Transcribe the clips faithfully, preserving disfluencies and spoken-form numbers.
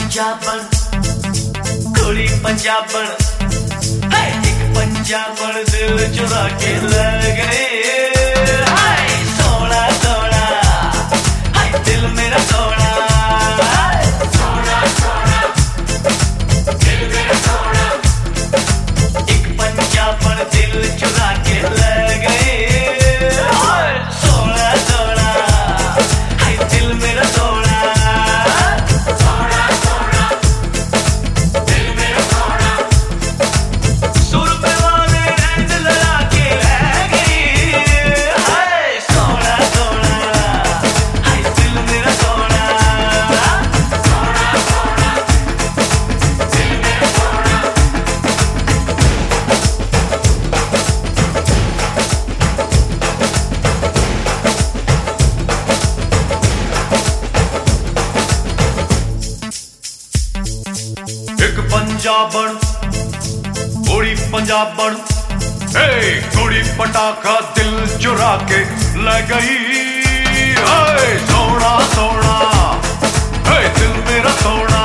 पंजाबन कुड़ी पंजाबन हाय एक पंजाबन दिल चुरा के ले गए हाय सोना सोना हाय दिल मेरा सोना सोना सोना दिल मेरा सोना एक पंजाबन दिल चुरा के ले गए हाय सोना सोना हाय दिल मेरा सोना पंजाबन कुड़ी पंजाबन हे कुड़ी पटाखा दिल चुरा के ले गई हे सोना सोना हे दिल मेरा सोना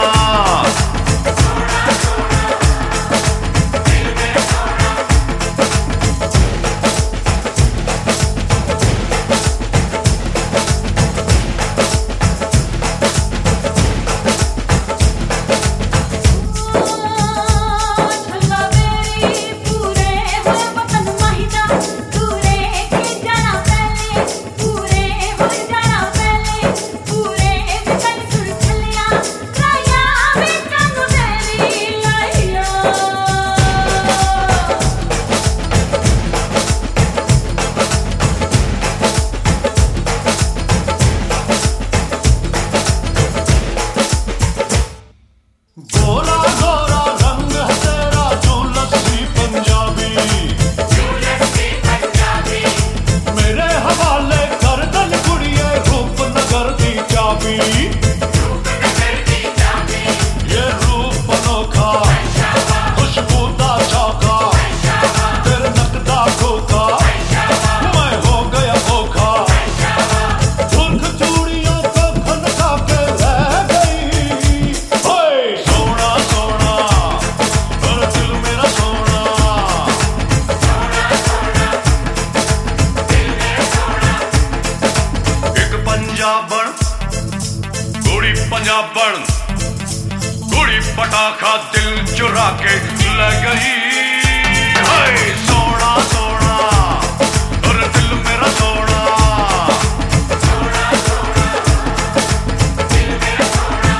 पंजाबन कुड़ी पटाखा दिल चुरा के ले गई हाय सोना सोना और दिल मेरा सोना सोना सोना दिल मेरा सोना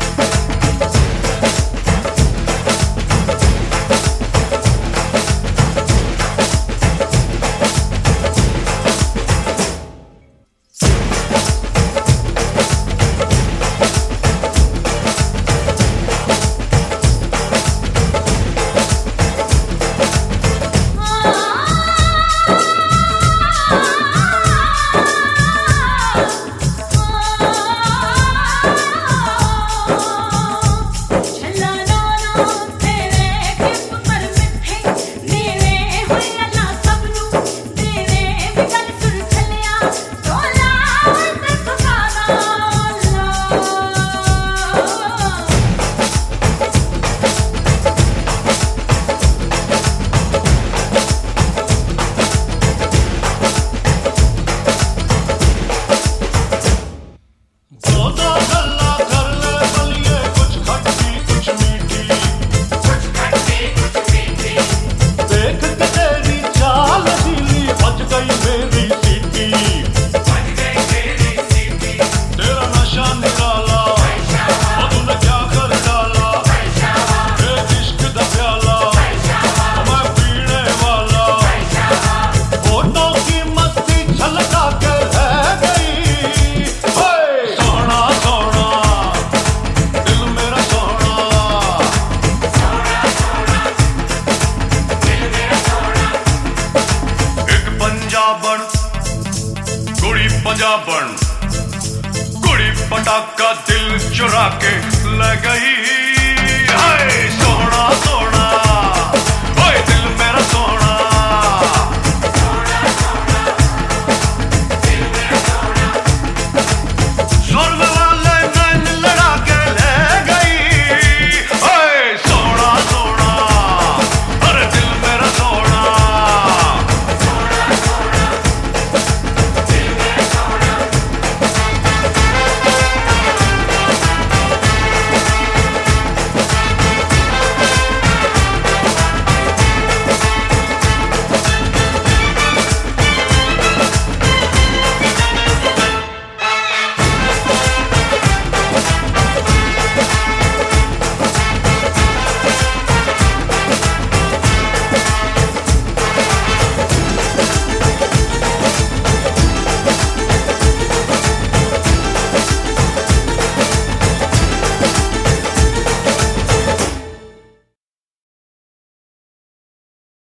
पंजाबन कुड़ी पंजाबन कुड़ी पटाखा दिल चुरा के ले गई।